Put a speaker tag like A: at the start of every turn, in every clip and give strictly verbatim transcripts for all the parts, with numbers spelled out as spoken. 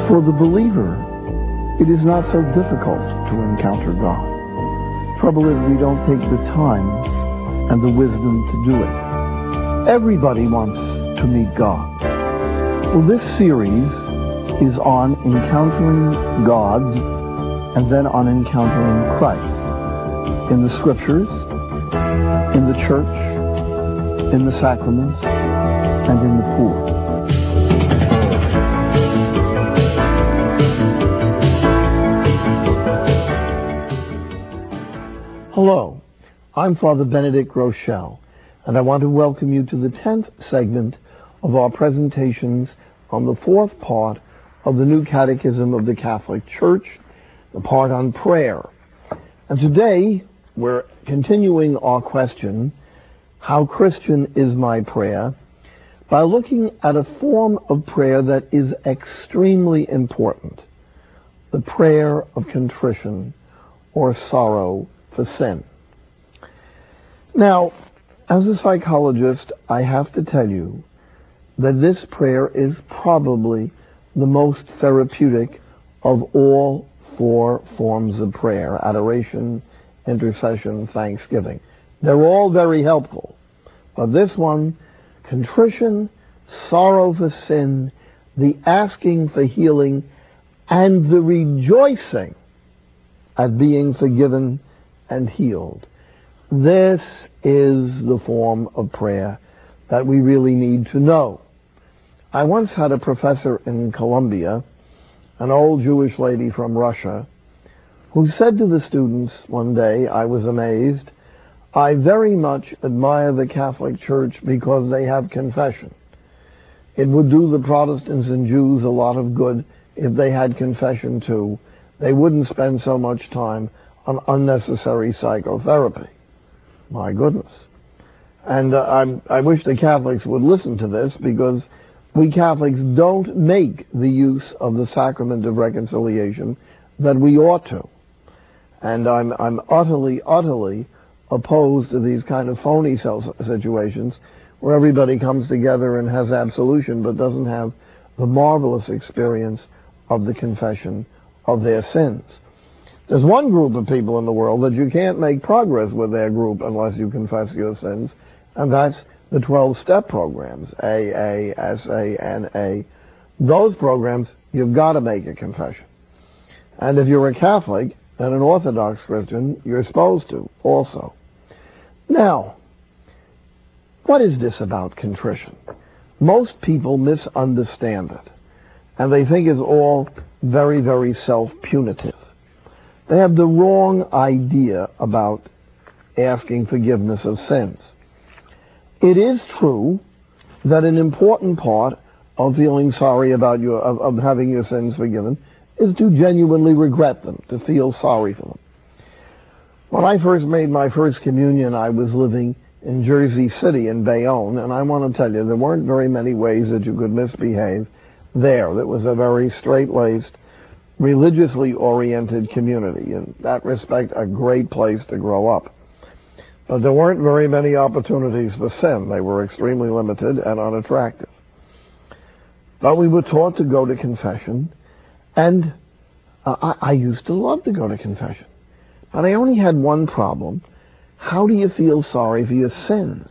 A: For the believer, it is not so difficult to encounter God. Trouble is we don't take the time and the wisdom to do it. Everybody wants to meet God. Well, this series is on encountering God and then on encountering Christ in the Scriptures, in the church, in the sacraments, and in the poor. Hello, I'm Father Benedict Groeschel, and I want to welcome you to the tenth segment of our presentations on the fourth part of the New Catechism of the Catholic Church, the part on prayer. And today, we're continuing our question, how Christian is my prayer, by looking at a form of prayer that is extremely important, the prayer of contrition or sorrow for sin. Now, as a psychologist, I have to tell you that this prayer is probably the most therapeutic of all four forms of prayer: adoration, intercession, thanksgiving. They're all very helpful, but this one, contrition, sorrow for sin, the asking for healing, and the rejoicing at being forgiven and healed. This is the form of prayer that we really need to know. I once had a professor in Columbia, an old Jewish lady from Russia, who said to the students one day, I was amazed, I very much admire the Catholic Church because they have confession. It would do the Protestants and Jews a lot of good if they had confession too. They wouldn't spend so much time on unnecessary psychotherapy. My goodness. And uh, I'm, I wish the Catholics would listen to this, because we Catholics don't make the use of the sacrament of reconciliation that we ought to. And I'm, I'm utterly, utterly opposed to these kind of phony situations where everybody comes together and has absolution but doesn't have the marvelous experience of the confession of their sins. There's one group of people in the world that you can't make progress with their group unless you confess your sins, and that's the twelve-step programs, A A, S A, N A. Those programs, you've got to make a confession. And if you're a Catholic and an Orthodox Christian, you're supposed to also. Now, what is this about contrition? Most people misunderstand it, and they think it's all very, very self-punitive. They have the wrong idea about asking forgiveness of sins. It is true that an important part of feeling sorry about your, of, of having your sins forgiven is to genuinely regret them, to feel sorry for them. When I first made my first communion, I was living in Jersey City in Bayonne, and I want to tell you, there weren't very many ways that you could misbehave there. It was a very straight-laced, religiously oriented community. In that respect, a great place to grow up. But there weren't very many opportunities for sin. They were extremely limited and unattractive. But we were taught to go to confession, and uh, I, I used to love to go to confession. But I only had one problem. How do you feel sorry for your sins?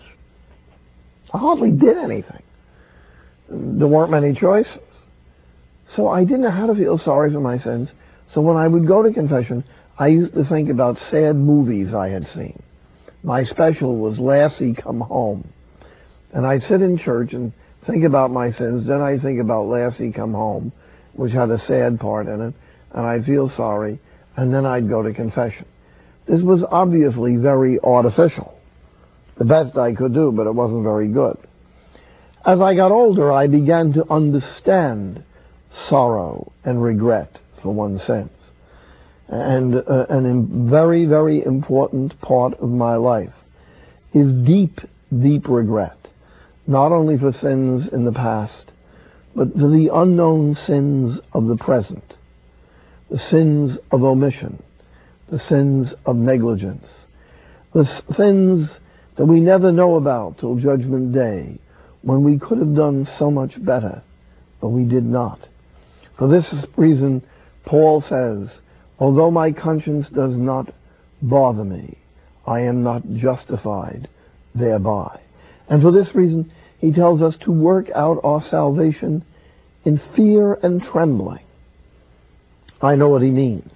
A: I hardly did anything. There weren't many choices. So I didn't know how to feel sorry for my sins. So when I would go to confession, I used to think about sad movies I had seen. My special was Lassie Come Home. And I'd sit in church and think about my sins. Then I'd think about Lassie Come Home, which had a sad part in it. And I'd feel sorry. And then I'd go to confession. This was obviously very artificial. The best I could do, but it wasn't very good. As I got older, I began to understand sorrow and regret for one's sins. And uh, a very, very important part of my life is deep, deep regret, not only for sins in the past, but for the unknown sins of the present, the sins of omission, the sins of negligence, the sins that we never know about till Judgment Day, when we could have done so much better, but we did not. For this reason, Paul says, although my conscience does not bother me, I am not justified thereby. And for this reason, he tells us to work out our salvation in fear and trembling. I know what he means.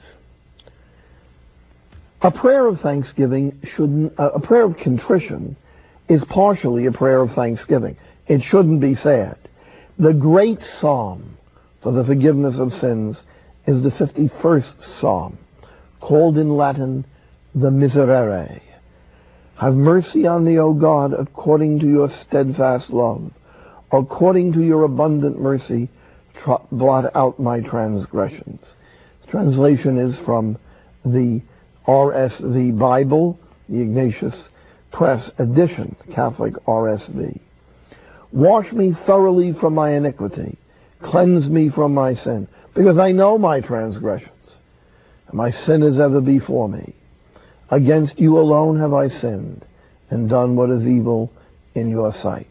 A: A prayer of thanksgiving shouldn't, a prayer of contrition is partially a prayer of thanksgiving. It shouldn't be said. The great psalm for the forgiveness of sins is the fifty-first psalm, called in Latin the Miserere. Have mercy on me, O God, according to your steadfast love. According to your abundant mercy, tr- blot out my transgressions. The translation is from the R S V Bible, the Ignatius Press Edition, Catholic R S V. Wash me thoroughly from my iniquity. Cleanse me from my sin, because I know my transgressions, and my sin is ever before me. Against you alone have I sinned, and done what is evil in your sight.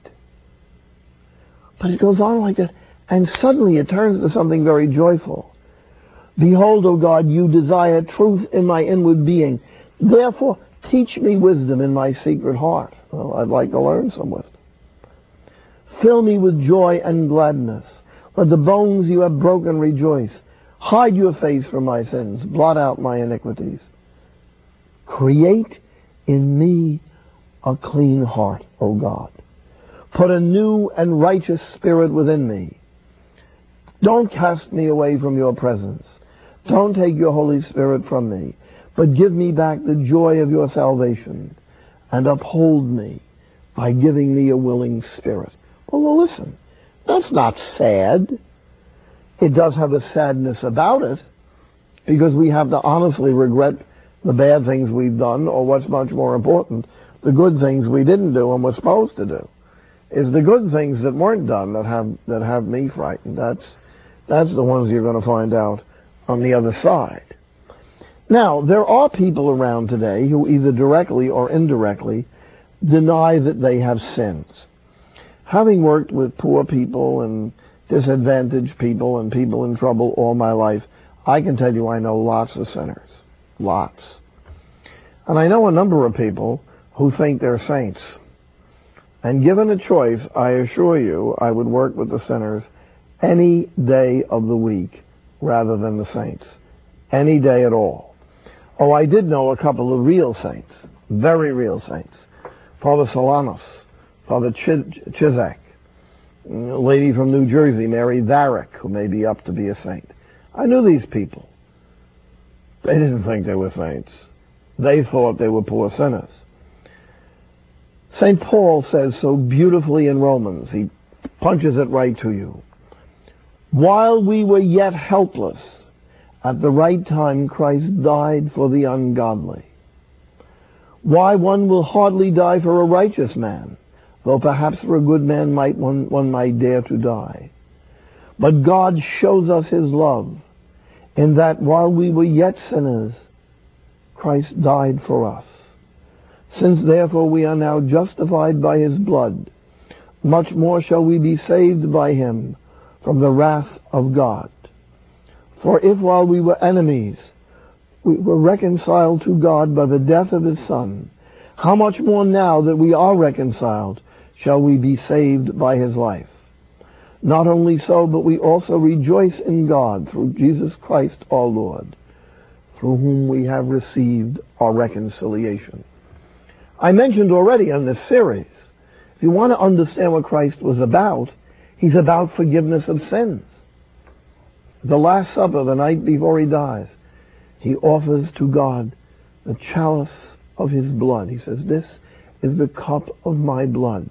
A: But it goes on like that, and suddenly it turns to something very joyful. Behold, O God, you desire truth in my inward being. Therefore, teach me wisdom in my secret heart. Well, I'd like to learn some wisdom. Fill me with joy and gladness. Let the bones you have broken rejoice. Hide your face from my sins. Blot out my iniquities. Create in me a clean heart, O God. Put a new and righteous spirit within me. Don't cast me away from your presence. Don't take your Holy Spirit from me, but give me back the joy of your salvation and uphold me by giving me a willing spirit. Well, listen, that's not sad. It does have a sadness about it, because we have to honestly regret the bad things we've done, or what's much more important, the good things we didn't do and were supposed to do. It's the good things that weren't done that have that have me frightened. That's that's the ones you're going to find out on the other side. Now, there are people around today who either directly or indirectly deny that they have sins. Having worked with poor people and disadvantaged people and people in trouble all my life, I can tell you I know lots of sinners. Lots. And I know a number of people who think they're saints. And given a choice, I assure you, I would work with the sinners any day of the week rather than the saints. Any day at all. Oh, I did know a couple of real saints. Very real saints. Father Solanus, Father Ch- Chizak, a lady from New Jersey, Mary Varick, who may be up to be a saint. I knew these people. They didn't think they were saints. They thought they were poor sinners. Saint Paul says so beautifully in Romans, he punches it right to you. While we were yet helpless, at the right time Christ died for the ungodly. Why, one will hardly die for a righteous man, though perhaps for a good man might one, one might dare to die. But God shows us his love, in that while we were yet sinners, Christ died for us. Since therefore we are now justified by his blood, much more shall we be saved by him from the wrath of God. For if while we were enemies, we were reconciled to God by the death of his Son, how much more now that we are reconciled shall we be saved by his life? Not only so, but we also rejoice in God through Jesus Christ our Lord, through whom we have received our reconciliation. I mentioned already in this series, if you want to understand what Christ was about, he's about forgiveness of sins. The Last Supper, the night before he dies, he offers to God the chalice of his blood. He says, this is the cup of my blood,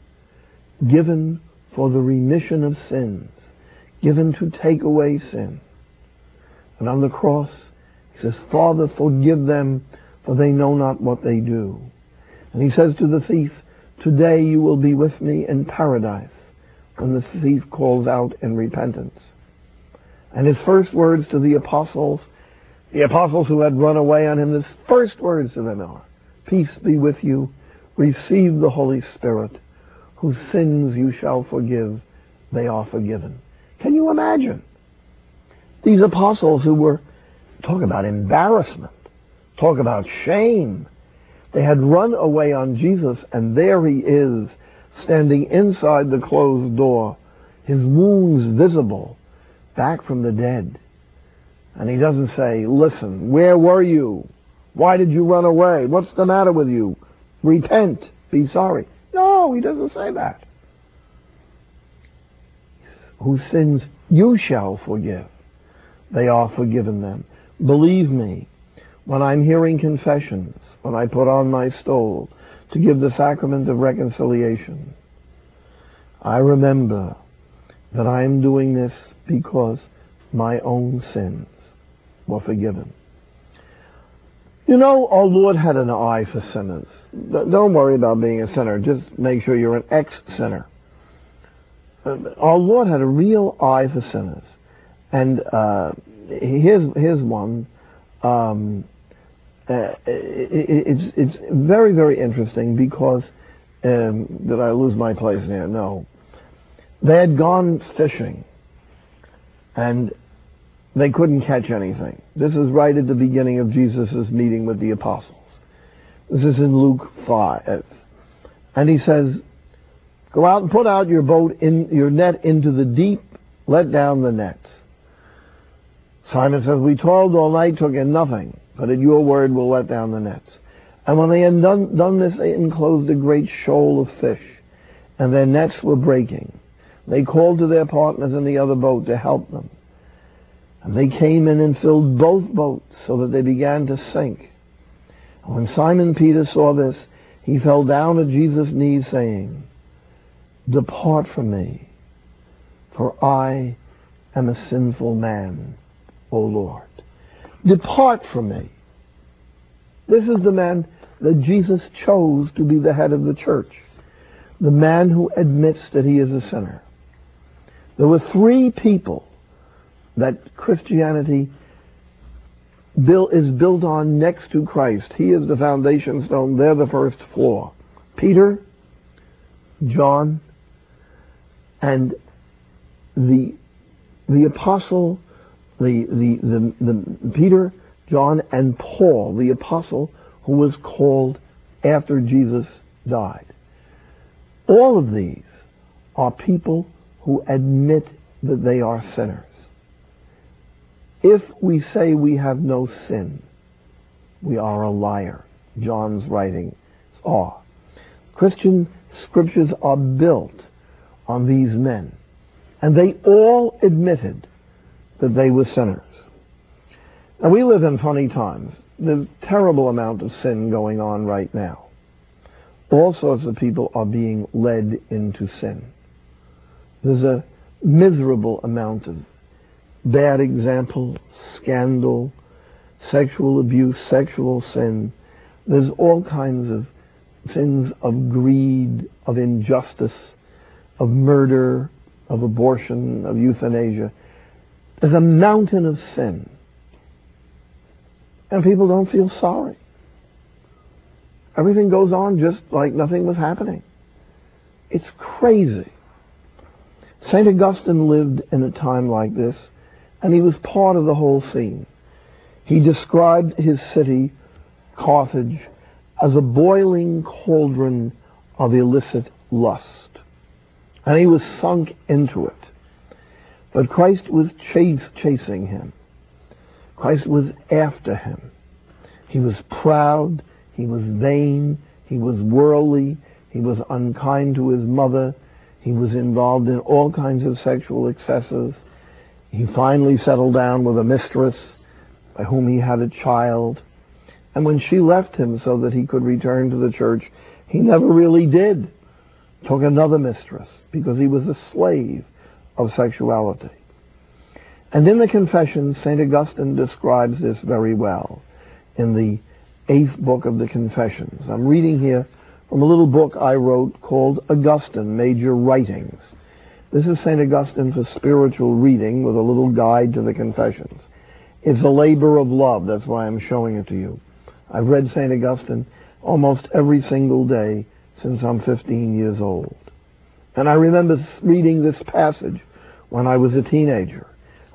A: given for the remission of sins, given to take away sin. And on the cross, he says, Father, forgive them, for they know not what they do. And he says to the thief, today you will be with me in paradise, when the thief calls out in repentance. And his first words to the apostles, the apostles who had run away on him, his first words to them are, peace be with you, receive the Holy Spirit, whose sins you shall forgive, they are forgiven. Can you imagine? These apostles who were, talk about embarrassment, talk about shame. They had run away on Jesus, and there he is, standing inside the closed door, his wounds visible, back from the dead. And he doesn't say, listen, where were you? Why did you run away? What's the matter with you? Repent. Be sorry. No, he doesn't say that. Whose sins you shall forgive, they are forgiven them. Believe me, when I'm hearing confessions, when I put on my stole to give the sacrament of reconciliation, I remember that I am doing this because my own sins were forgiven. You know, our Lord had an eye for sinners. Don't worry about being a sinner. Just make sure you're an ex-sinner. Our Lord had a real eye for sinners. And uh, here's, here's one. Um, uh, it, it's, it's very, very interesting because... Um, did I lose my place here? No. They had gone fishing. And they couldn't catch anything. This is right at the beginning of Jesus' meeting with the apostles. This is in Luke five. And he says, go out and put out your boat, in your net into the deep, let down the nets. Simon says, we toiled all night, took in nothing, but at your word we'll let down the nets. And when they had done, done this, they enclosed a great shoal of fish, and their nets were breaking. They called to their partners in the other boat to help them. And they came in and filled both boats so that they began to sink. And when Simon Peter saw this, he fell down at Jesus' knees saying, depart from me, for I am a sinful man, O Lord. Depart from me. This is the man that Jesus chose to be the head of the church. The man who admits that he is a sinner. There were three people that Christianity is built on next to Christ. He is the foundation stone. They're the first floor. Peter, John, and the the apostle, the the the, the Peter, John, and Paul, the apostle who was called after Jesus died. All of these are people who admit that they are sinners. If we say we have no sin, we are a liar. John's writings are. Christian scriptures are built on these men, and they all admitted that they were sinners. Now, we live in funny times. There's a terrible amount of sin going on right now. All sorts of people are being led into sin. There's a miserable amount of bad example, scandal, sexual abuse, sexual sin. There's all kinds of sins of greed, of injustice, of murder, of abortion, of euthanasia. There's a mountain of sin. And people don't feel sorry. Everything goes on just like nothing was happening. It's crazy. Saint Augustine lived in a time like this, and he was part of the whole scene. He described his city, Carthage, as a boiling cauldron of illicit lust. And he was sunk into it. But Christ was chase, chasing him. Christ was after him. He was proud, he was vain, he was worldly, he was unkind to his mother, he was involved in all kinds of sexual excesses. He finally settled down with a mistress by whom he had a child. And when she left him so that he could return to the church, he never really did. Took another mistress because he was a slave of sexuality. And in the Confessions, Saint Augustine describes this very well in the eighth book of the Confessions. I'm reading here from a little book I wrote called Augustine, Major Writings. This is Saint Augustine for spiritual reading with a little guide to the Confessions. It's a labor of love. That's why I'm showing it to you. I've read Saint Augustine almost every single day since I'm fifteen years old. And I remember reading this passage when I was a teenager.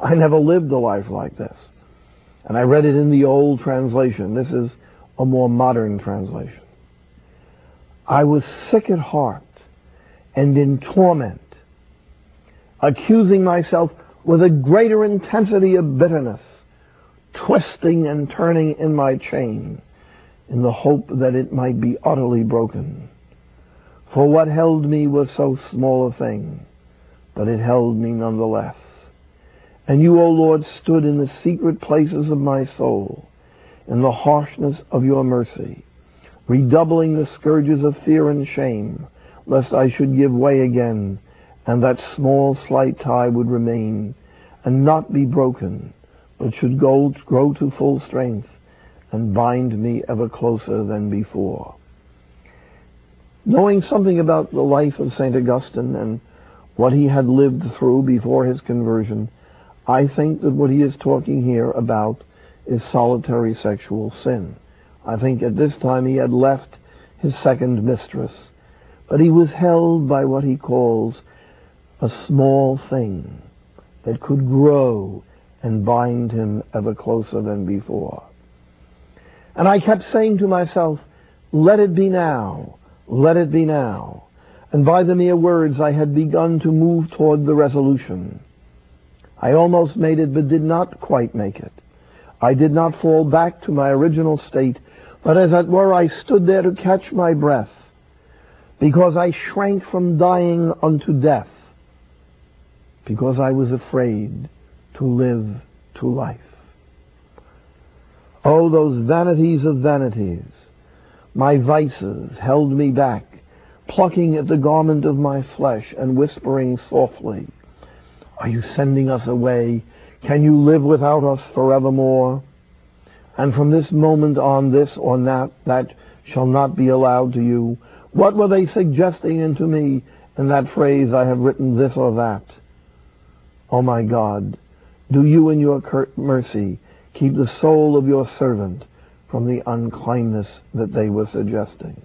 A: I never lived a life like this. And I read it in the old translation. This is a more modern translation. I was sick at heart and in torment, accusing myself with a greater intensity of bitterness, twisting and turning in my chain in the hope that it might be utterly broken. For what held me was so small a thing, but it held me nonetheless. And you, O Lord, stood in the secret places of my soul, in the harshness of your mercy, redoubling the scourges of fear and shame, lest I should give way again, and that small slight tie would remain, and not be broken, but should go, grow to full strength, and bind me ever closer than before. Knowing something about the life of Saint Augustine and what he had lived through before his conversion, I think that what he is talking here about is solitary sexual sin. I think at this time he had left his second mistress, but he was held by what he calls a small thing that could grow and bind him ever closer than before. And I kept saying to myself, let it be now, let it be now. And by the mere words I had begun to move toward the resolution. I almost made it, but did not quite make it. I did not fall back to my original state, but as it were I stood there to catch my breath, because I shrank from dying unto death, because I was afraid to live to life. Oh, those vanities of vanities! My vices held me back, plucking at the garment of my flesh and whispering softly, are you sending us away? Can you live without us forevermore? And from this moment on, this or that, that shall not be allowed to you. What were they suggesting unto me in that phrase, I have written this or that? Oh my God, do you in your mercy keep the soul of your servant from the uncleanness that they were suggesting.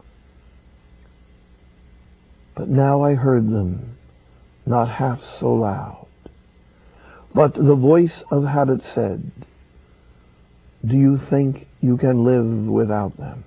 A: But now I heard them, not half so loud. But the voice of habit said, do you think you can live without them?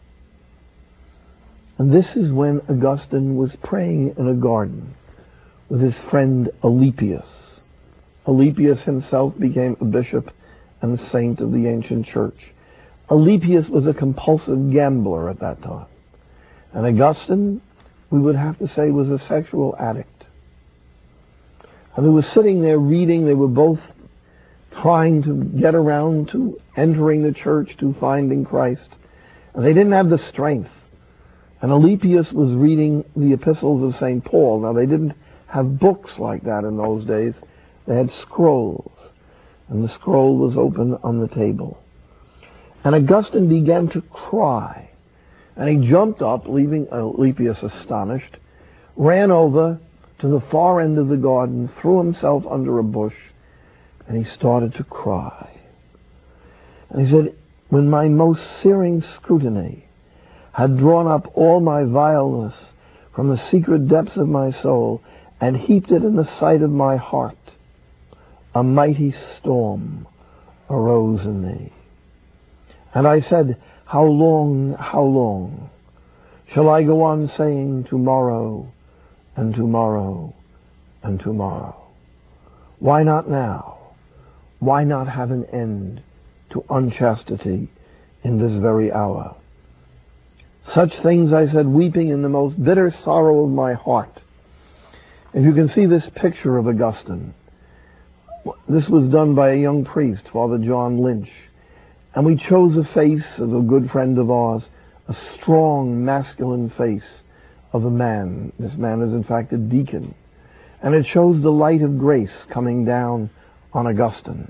A: And this is when Augustine was praying in a garden with his friend Alypius. Alypius himself became a bishop and a saint of the ancient church. Alypius was a compulsive gambler at that time. And Augustine, we would have to say, was a sexual addict. And they were sitting there reading. They were both trying to get around to entering the church, to finding Christ. And they didn't have the strength. And Alypius was reading the epistles of Saint Paul. Now, they didn't have books like that in those days. They had scrolls. And the scroll was open on the table. And Augustine began to cry. And he jumped up, leaving Alypius astonished, ran over to the far end of the garden, threw himself under a bush, and he started to cry. And he said, when my most searing scrutiny had drawn up all my vileness from the secret depths of my soul and heaped it in the sight of my heart, a mighty storm arose in me. And I said, how long, how long shall I go on saying tomorrow and tomorrow and tomorrow? Why not now? Why not have an end to unchastity in this very hour? Such things I said, weeping in the most bitter sorrow of my heart. If you can see this picture of Augustine, this was done by a young priest, Father John Lynch. And we chose a face of a good friend of ours, a strong, masculine face of a man. This man is in fact a deacon. And it shows the light of grace coming down on Augustine.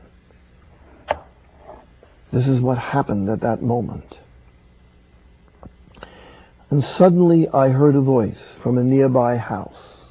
A: This is what happened at that moment. And suddenly I heard a voice from a nearby house.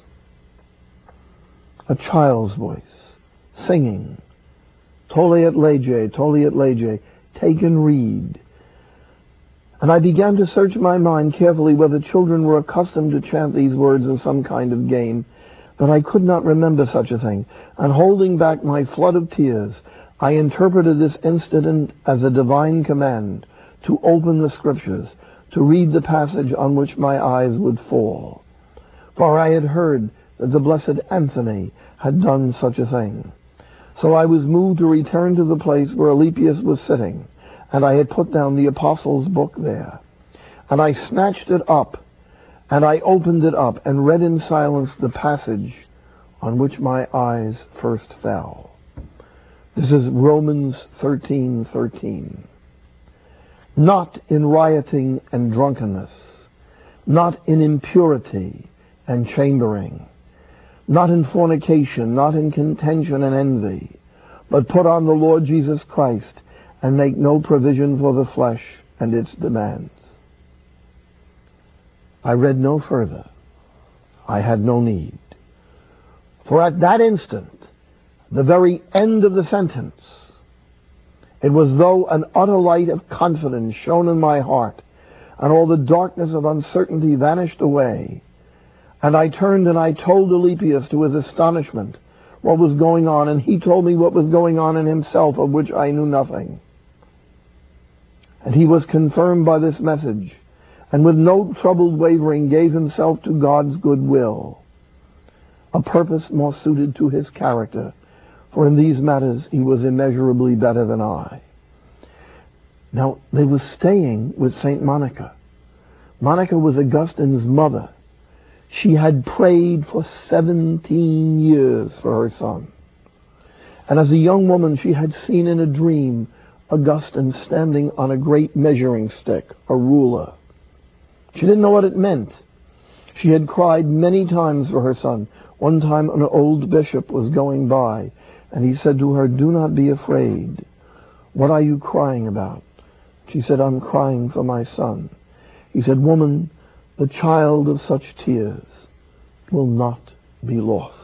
A: A child's voice, singing, Tolle et lege, tolle et lege, take and read. And I began to search my mind carefully whether children were accustomed to chant these words in some kind of game. that I could not remember such a thing, and holding back my flood of tears, I interpreted this incident as a divine command to open the Scriptures, to read the passage on which my eyes would fall. For I had heard that the blessed Anthony had done such a thing. So I was moved to return to the place where Alypius was sitting, and I had put down the Apostles' book there. And I snatched it up, and I opened it up, and read in silence the passage on which my eyes first fell. This is Romans thirteen thirteen. Not in rioting and drunkenness, not in impurity and chambering, not in fornication, not in contention and envy, but put on the Lord Jesus Christ, and make no provision for the flesh and its demands. I read no further. I had no need. For at that instant, the very end of the sentence, it was though an utter light of confidence shone in my heart, and all the darkness of uncertainty vanished away. And I turned and I told Alypius, to his astonishment, what was going on, and he told me what was going on in himself, of which I knew nothing. And he was confirmed by this message, and with no troubled wavering gave himself to God's good will, a purpose more suited to his character, for in these matters he was immeasurably better than I. Now, they were staying with Saint Monica. Monica was Augustine's mother. She had prayed for seventeen years for her son. And as a young woman, she had seen in a dream Augustine standing on a great measuring stick, a ruler. She didn't know what it meant. She had cried many times for her son. One time an old bishop was going by, and he said to her, "Do not be afraid. What are you crying about?" She said, "I'm crying for my son." He said, "Woman, the child of such tears will not be lost."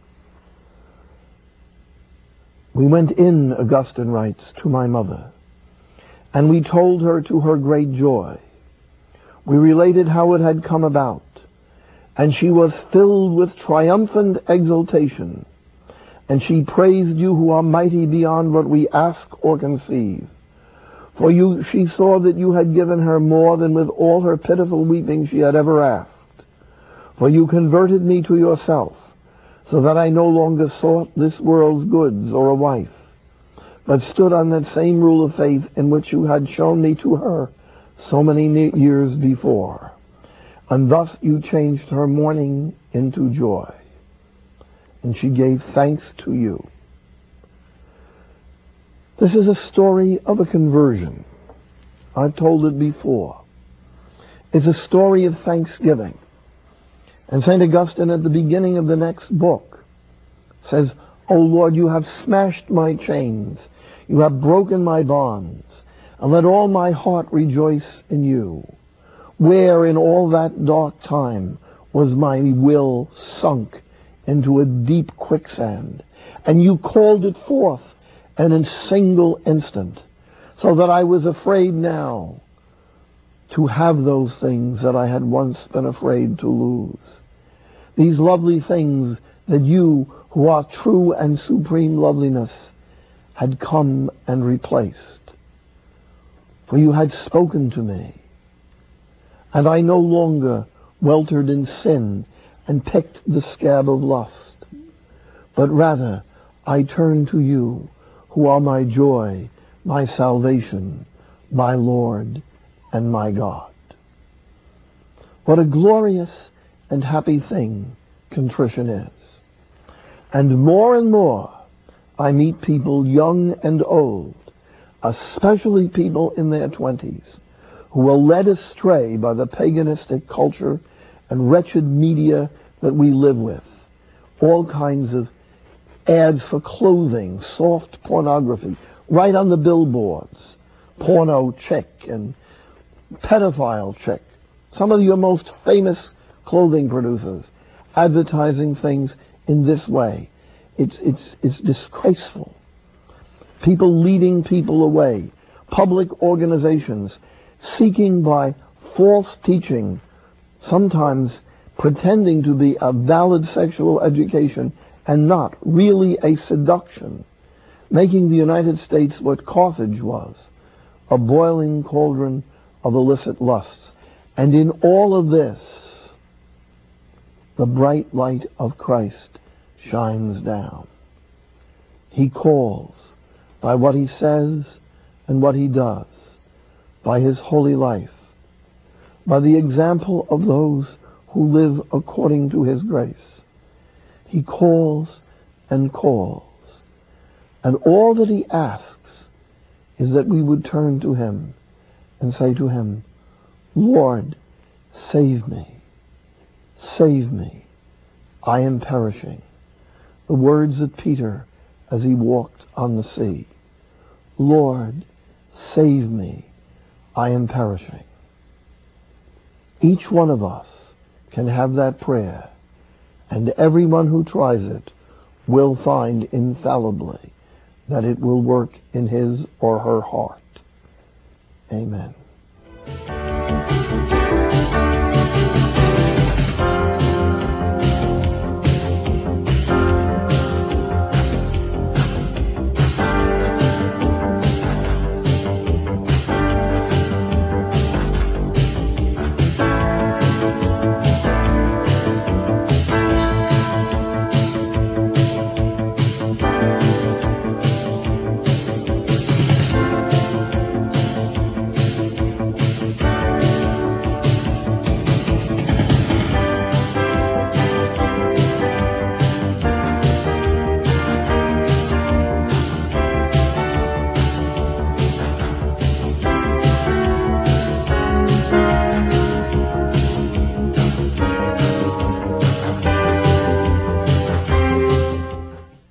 A: We went in, Augustine writes, to my mother, and we told her to her great joy. We related how it had come about, and she was filled with triumphant exultation, and she praised you who are mighty beyond what we ask or conceive. For you, she saw that you had given her more than with all her pitiful weeping she had ever asked. For you converted me to yourself, so that I no longer sought this world's goods or a wife, but stood on that same rule of faith in which you had shown me to her so many years before. And thus you changed her mourning into joy, and she gave thanks to you. This is a story of a conversion. I've told it before. It's a story of thanksgiving. And Saint Augustine, at the beginning of the next book, says, "O Lord, you have smashed my chains. You have broken my bonds. And let all my heart rejoice in you. Where in all that dark time was my will sunk into a deep quicksand, and you called it forth in a single instant, so that I was afraid now to have those things that I had once been afraid to lose. These lovely things that you, who are true and supreme loveliness, had come and replaced. For you had spoken to me, and I no longer weltered in sin and picked the scab of lust, but rather I turned to you, who are my joy, my salvation, my Lord, and my God." What a glorious and happy thing contrition is. And more and more I meet people, young and old, especially people in their twenties, who are led astray by the paganistic culture and wretched media that we live with. All kinds of ads for clothing, soft pornography, right on the billboards. Porno chick and pedophile chick. Some of your most famous clothing producers advertising things in this way. It's, it's, it's disgraceful. People leading people away. Public organizations seeking by false teaching, sometimes pretending to be a valid sexual education and not really a seduction, making the United States what Carthage was, a boiling cauldron of illicit lusts. And in all of this, the bright light of Christ shines down. He calls by what he says and what he does, by his holy life, by the example of those who live according to his grace. He calls and calls. And all that he asks is that we would turn to him and say to him, Lord, save me. Save me. I am perishing. The words of Peter as he walked on the sea. Lord, save me. I am perishing. Each one of us can have that prayer, and everyone who tries it will find infallibly that it will work in his or her heart. Amen.